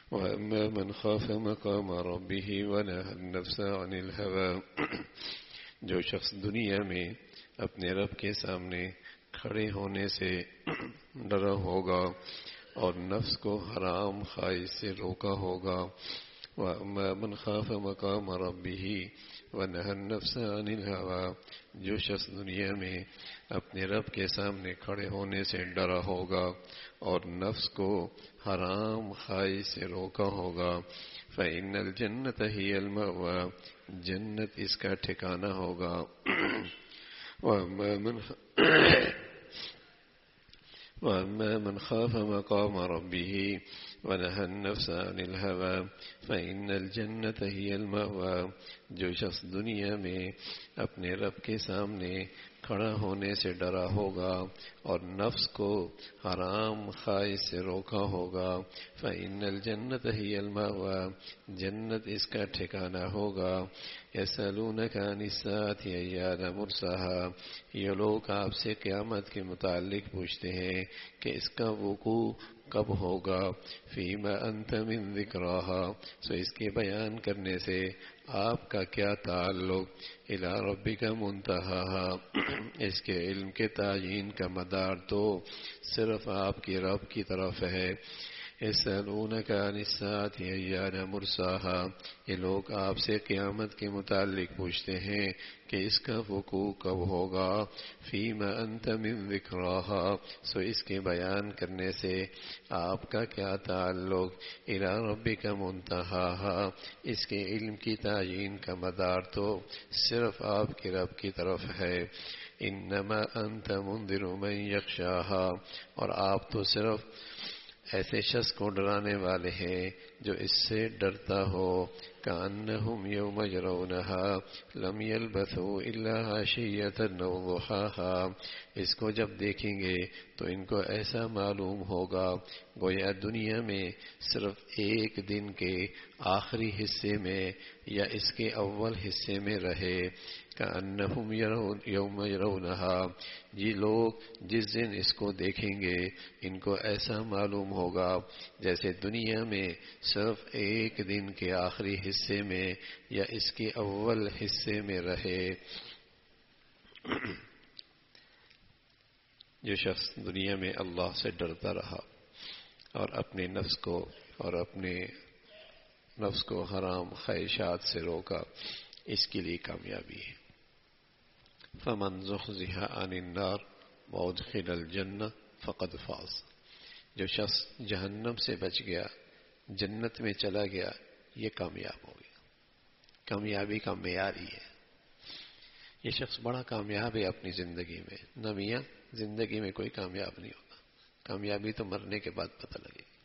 وأما من خاف مقام ربه ونهى النفس عن الهوى جو شخص دنیا میں اپنے رب کے سامنے کھڑے ہونے سے ڈرا ہوگا اور نفس کو حرام خواہش سے روکا ہوگا. وَأَمَّا مَنْ خَافَ مَقَامَ رَبِّهِ وَنَهَى النَّفْسَ عَنِ الْهَوَىٰ جو شخص دنیا میں اپنے رب کے سامنے کھڑے ہونے سے ڈرا ہوگا اور نفس کو حرام خواہش سے روکا ہوگا فَإِنَّ الْجَنَّةَ هِيَ الْمَأْوَىٰ جنت اس کا ٹھکانہ ہوگا. وَأَمَّا مَنْ خَافَ مَقَامَ رَبِّهِ وَنَهَى النَّفْسَ عَنِ الْهَوَىٰ فَإِنَّ الْجَنَّةَ هِيَ الْمَأْوَىٰ جو شخص دنیا میں اپنے رب کے سامنے کھڑا ہونے سے ڈرا ہوگا اور نفس کو حرام خواہش سے روکا ہوگا فَإِنَّ الْجَنَّةَ هِيَ الْمَأْوَىٰ جنت اس کا ٹھکانہ ہوگا. يَسْأَلُونَكَ عَنِ السَّاعَةِ أَيَّانَ مُرْسَاهَا یہ لوگ آپ سے قیامت کے متعلق پوچھتے ہیں کہ اس کا وقوع کب ہوگا. فِيمَ أَنْتَ مِنْ ذِكْرَاهَا سو اس کے بیان کرنے سے آپ کا کیا تعلق. إِلَىٰ رَبِّكَ مُنْتَهَاهَا اس کے علم کے تعین کا مدار تو صرف آپ کی رب کی طرف ہے. يَسْأَلُونَكَ عَنِ السَّاعَةِ أَيَّانَ مُرْسَاهَا یہ لوگ آپ سے قیامت کے متعلق پوچھتے ہیں کہ اس کا وقوع کب ہوگا. فِيمَ أَنْتَ مِنْ ذِكْرَاهَا سو اس کے بیان کرنے سے آپ کا کیا تعلق. إِلَىٰ رَبِّكَ مُنْتَهَاهَا اس کے علم کی تعین کا مدار تو صرف آپ کے رب کی طرف ہے. إِنَّمَا أَنْتَ مُنذِرُ مَن يَخْشَاهَا اور آپ تو صرف ایسے شخص کو ڈرانے والے ہیں جو اس سے ڈرتا ہو. كأنهم يوم يرونها لم يلبثوا إلا عشية أو ضحاها اس کو جب دیکھیں گے تو ان کو ایسا معلوم ہوگا گویا دنیا میں صرف ایک دن کے آخری حصے میں یا اس کے اول حصے میں رہے. كأنهم يوم يرونها یہ لوگ جس دن اس کو دیکھیں گے ان کو ایسا معلوم ہوگا جیسے دنیا میں صرف ایک دن کے آخری حصے میں یا اس کے اول حصے میں رہے. جو شخص دنیا میں اللہ سے ڈرتا رہا اور اپنے نفس کو حرام خواہشات سے روکا اس کے لیے کامیابی ہے. فَمَنْ زُحْزِحَ عَنِ النَّارِ وَأُدْخِلَ الْجَنَّةَ فَقَدْ فَازَ جو شخص جہنم سے بچ گیا جنت میں چلا گیا یہ کامیاب ہو گیا. کامیابی کا معیار ہی ہے. یہ شخص بڑا کامیاب ہے اپنی زندگی میں. نہ میاں زندگی میں کوئی کامیاب نہیں ہوگا. کامیابی تو مرنے کے بعد پتہ لگے گی.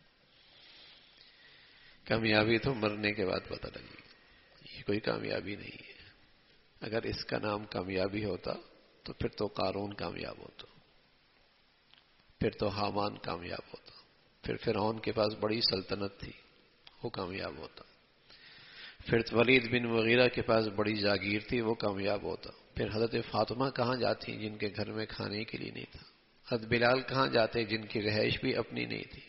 کامیابی تو مرنے کے بعد پتہ لگے گی. یہ کوئی کامیابی نہیں ہے. اگر اس کا نام کامیابی ہوتا تو پھر تو قارون کامیاب ہوتا, پھر تو حامان کامیاب ہوتا, پھر فرعون کے پاس بڑی سلطنت تھی وہ کامیاب ہوتا, پھر ولید بن مغیرہ کے پاس بڑی جاگیر تھی وہ کامیاب ہوتا, پھر حضرت فاطمہ کہاں جاتی جن کے گھر میں کھانے کے لیے نہیں تھا, حضرت بلال کہاں جاتے جن کی رہائش بھی اپنی نہیں تھی.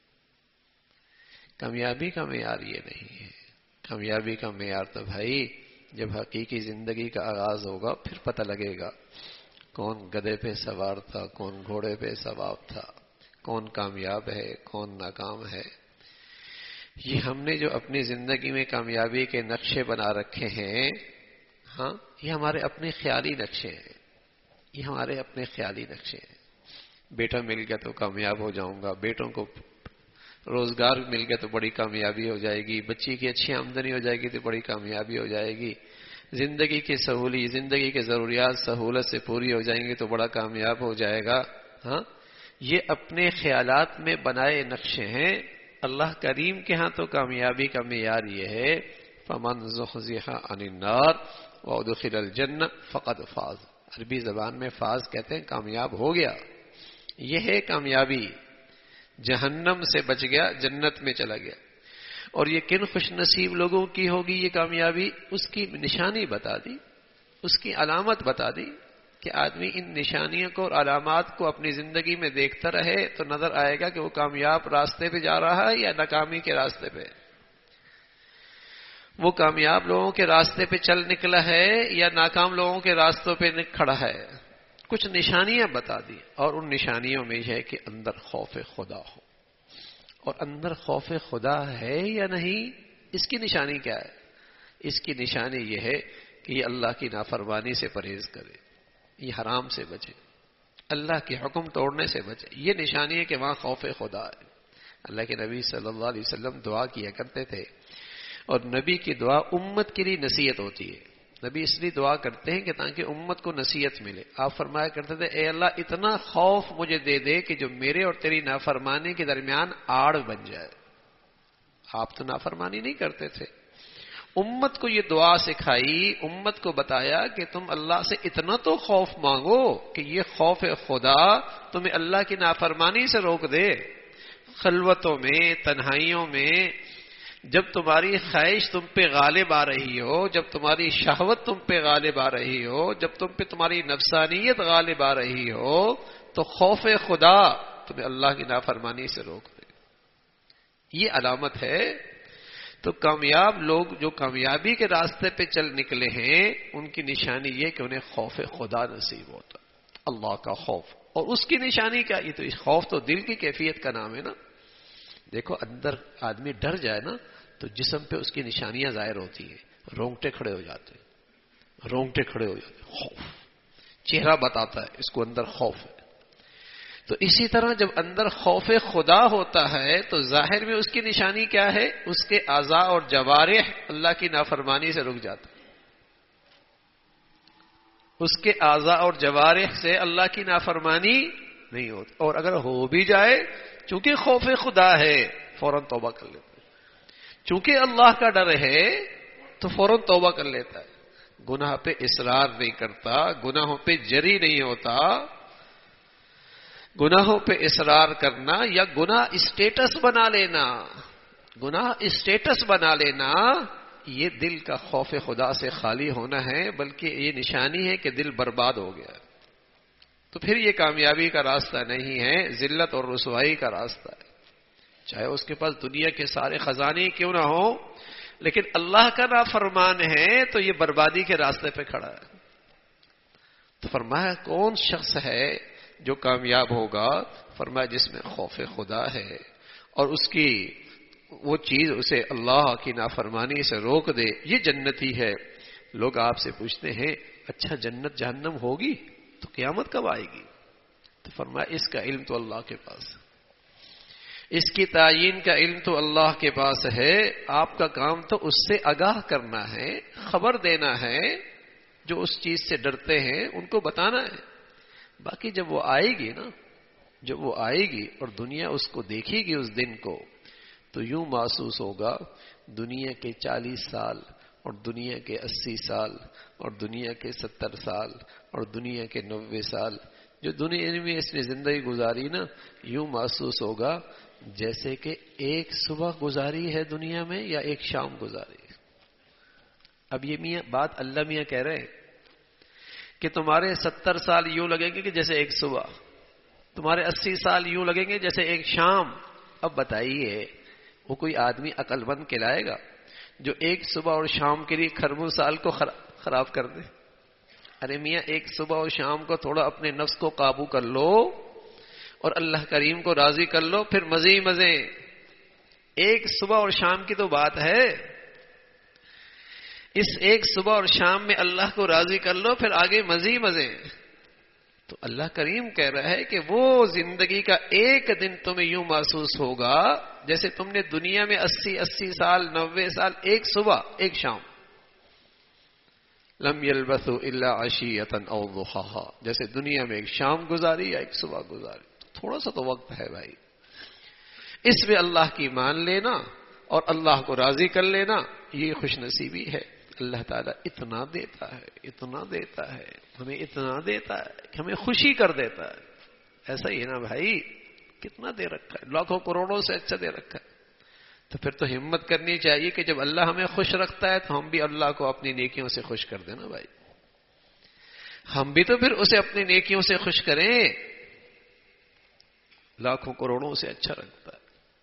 کامیابی کا معیار یہ نہیں ہے. کامیابی کا معیار تو بھائی جب حقیقی زندگی کا آغاز ہوگا پھر پتہ لگے گا کون گدھے پہ سوار تھا, کون گھوڑے پہ سوار تھا, کون کامیاب ہے کون ناکام ہے. یہ ہم نے جو اپنی زندگی میں کامیابی کے نقشے بنا رکھے ہیں, ہاں یہ ہمارے اپنے خیالی نقشے ہیں. یہ ہمارے اپنے خیالی نقشے ہیں. بیٹا مل گیا تو کامیاب ہو جاؤں گا, بیٹوں کو روزگار مل گیا تو بڑی کامیابی ہو جائے گی, بچی کی اچھی آمدنی ہو جائے گی تو بڑی کامیابی ہو جائے گی, زندگی کے ضروریات سہولت سے پوری ہو جائیں گی تو بڑا کامیاب ہو جائے گا. ہاں یہ اپنے خیالات میں بنائے نقشے ہیں. اللہ کریم کے ہاں تو کامیابی کا معیار یہ ہے فَمَنْ زُحْزِحَ عَنِ النَّارِ وَأُدْخِلَ الْجَنَّةَ فَقَدْ فَازَ. عربی زبان میں فاز کہتے ہیں کامیاب ہو گیا. یہ ہے کامیابی. جہنم سے بچ گیا جنت میں چلا گیا. اور یہ کن خوش نصیب لوگوں کی ہوگی یہ کامیابی, اس کی نشانی بتا دی, اس کی علامت بتا دی. کہ آدمی ان نشانیوں کو اور علامات کو اپنی زندگی میں دیکھتا رہے تو نظر آئے گا کہ وہ کامیاب راستے پہ جا رہا ہے یا ناکامی کے راستے پہ، وہ کامیاب لوگوں کے راستے پہ چل نکلا ہے یا ناکام لوگوں کے راستوں پہ کھڑا ہے۔ کچھ نشانیاں بتا دی، اور ان نشانیوں میں یہ ہے کہ اندر خوف خدا ہو، اور اندر خوف خدا ہے یا نہیں، اس کی نشانی کیا ہے؟ اس کی نشانی یہ ہے کہ یہ اللہ کی نافرمانی سے پرہیز کرے، یہ حرام سے بچے، اللہ کے حکم توڑنے سے بچے۔ یہ نشانی ہے کہ وہاں خوف خدا ہے۔ اللہ کے نبی صلی اللہ علیہ وسلم دعا کیا کرتے تھے، اور نبی کی دعا امت کے لیے نصیحت ہوتی ہے۔ نبی اس لیے دعا کرتے ہیں کہ تاکہ امت کو نصیحت ملے۔ آپ فرمایا کرتے تھے اے اللہ اتنا خوف مجھے دے دے کہ جو میرے اور تیری نافرمانی کے درمیان آڑ بن جائے۔ آپ تو نافرمانی نہیں کرتے تھے، امت کو یہ دعا سکھائی، امت کو بتایا کہ تم اللہ سے اتنا تو خوف مانگو کہ یہ خوف خدا تمہیں اللہ کی نافرمانی سے روک دے۔ خلوتوں میں، تنہائیوں میں، جب تمہاری خواہش تم پہ غالب آ رہی ہو، جب تمہاری شہوت تم پہ غالب آ رہی ہو، جب تم پہ تمہاری نفسانیت غالب آ رہی ہو، تو خوف خدا تمہیں اللہ کی نافرمانی سے روک دے۔ یہ علامت ہے۔ تو کامیاب لوگ جو کامیابی کے راستے پہ چل نکلے ہیں، ان کی نشانی یہ کہ انہیں خوف خدا نصیب ہوتا، اللہ کا خوف۔ اور اس کی نشانی کیا؟ یہ تو خوف تو دل کی کیفیت کا نام ہے نا۔ دیکھو اندر آدمی ڈر جائے نا تو جسم پہ اس کی نشانیاں ظاہر ہوتی ہیں، رونگٹے کھڑے ہو جاتے ہیں، رونگٹے کھڑے ہو جاتے ہیں، خوف چہرہ بتاتا ہے اس کو اندر خوف ہے۔ تو اسی طرح جب اندر خوف خدا ہوتا ہے تو ظاہر میں اس کی نشانی کیا ہے؟ اس کے اعضاء اور جوارح اللہ کی نافرمانی سے رک جاتا ہے، اس کے اعضاء اور جوارح سے اللہ کی نافرمانی نہیں ہوتی، اور اگر ہو بھی جائے چونکہ خوف خدا ہے فوراً توبہ کر لیتا ہے، چونکہ اللہ کا ڈر ہے تو فوراً توبہ کر لیتا ہے، گناہ پہ اصرار نہیں کرتا، گناہوں پہ جری نہیں ہوتا۔ گناہوں پہ اصرار کرنا یا گناہ اسٹیٹس بنا لینا، گناہ اسٹیٹس بنا لینا، یہ دل کا خوف خدا سے خالی ہونا ہے، بلکہ یہ نشانی ہے کہ دل برباد ہو گیا۔ تو پھر یہ کامیابی کا راستہ نہیں ہے، ذلت اور رسوائی کا راستہ ہے۔ چاہے اس کے پاس دنیا کے سارے خزانے کیوں نہ ہو، لیکن اللہ کا نافرمان ہے تو یہ بربادی کے راستے پہ کھڑا ہے۔ تو فرمایا کون شخص ہے جو کامیاب ہوگا؟ فرمایا جس میں خوف خدا ہے اور اس کی وہ چیز اسے اللہ کی نافرمانی سے روک دے، یہ جنتی ہے۔ لوگ آپ سے پوچھتے ہیں اچھا جنت جہنم ہوگی تو قیامت کب آئے گی؟ تو فرمایا اس کا علم تو اللہ کے پاس ہے، اس کی تعین کا علم تو اللہ کے پاس ہے، آپ کا کام تو اس سے آگاہ کرنا ہے، خبر دینا ہے، جو اس چیز سے ڈرتے ہیں ان کو بتانا ہے۔ باقی جب وہ آئے گی نا، جب وہ آئے گی اور دنیا اس کو دیکھے گی اس دن کو، تو یوں محسوس ہوگا دنیا کے 40 سال اور دنیا کے 80 سال اور دنیا کے 70 سال اور دنیا کے 90 سال جو دنیا میں اس نے زندگی گزاری نا، یوں محسوس ہوگا جیسے کہ ایک صبح گزاری ہے دنیا میں یا ایک شام گزاری ہے۔ اب یہ میاں بات اللہ میاں کہہ رہے ہیں کہ تمہارے 70 سال یوں لگیں گے کہ جیسے ایک صبح، تمہارے 80 سال یوں لگیں گے جیسے ایک شام۔ اب بتائیے وہ کوئی آدمی عقل مند کہلائے گا جو ایک صبح اور شام کے لیے کھربوں سال کو خراب کر دے؟ ارے میاں ایک صبح اور شام کو تھوڑا اپنے نفس کو قابو کر لو اور اللہ کریم کو راضی کر لو، پھر مزے مزے۔ ایک صبح اور شام کی تو بات ہے، اس ایک صبح اور شام میں اللہ کو راضی کر لو، پھر آگے مزے مزے۔ تو اللہ کریم کہہ رہا ہے کہ وہ زندگی کا ایک دن تمہیں یوں محسوس ہوگا جیسے تم نے دنیا میں 80 سال 90 سال ایک صبح ایک شام، لم یلبثوا الا عشیۃ او ضحاہا، جیسے دنیا میں ایک شام گزاری یا ایک صبح گزاری۔ تھوڑا سا تو وقت ہے بھائی، اس میں اللہ کی مان لینا اور اللہ کو راضی کر لینا، یہ خوش نصیبی ہے۔ اللہ تعالیٰ اتنا دیتا ہے، اتنا دیتا ہے، ہمیں اتنا دیتا ہے کہ ہمیں خوشی کر دیتا ہے۔ ایسا ہی ہے نا بھائی، کتنا دے رکھا ہے، لاکھوں کروڑوں سے اچھا دے رکھا ہے۔ تو پھر تو ہمت کرنی چاہیے کہ جب اللہ ہمیں خوش رکھتا ہے تو ہم بھی اللہ کو اپنی نیکیوں سے خوش کر دینا بھائی۔ ہم بھی تو پھر اسے اپنی نیکیوں سے خوش کریں، لاکھوں کروڑوں سے اچھا لگتا ہے۔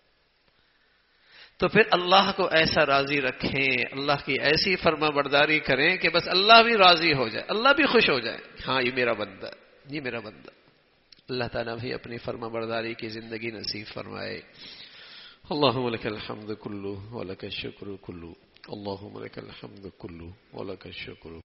تو پھر اللہ کو ایسا راضی رکھیں، اللہ کی ایسی فرما برداری کریں کہ بس اللہ بھی راضی ہو جائے، اللہ بھی خوش ہو جائے، ہاں یہ میرا بندہ، یہ میرا بندہ۔ اللہ تعالیٰ بھی اپنی فرما برداری کی زندگی نصیب فرمائے۔ اللہم لک الحمد کلو ولک الشکر کلو، اللہم لک الحمد کلو ولک الشکر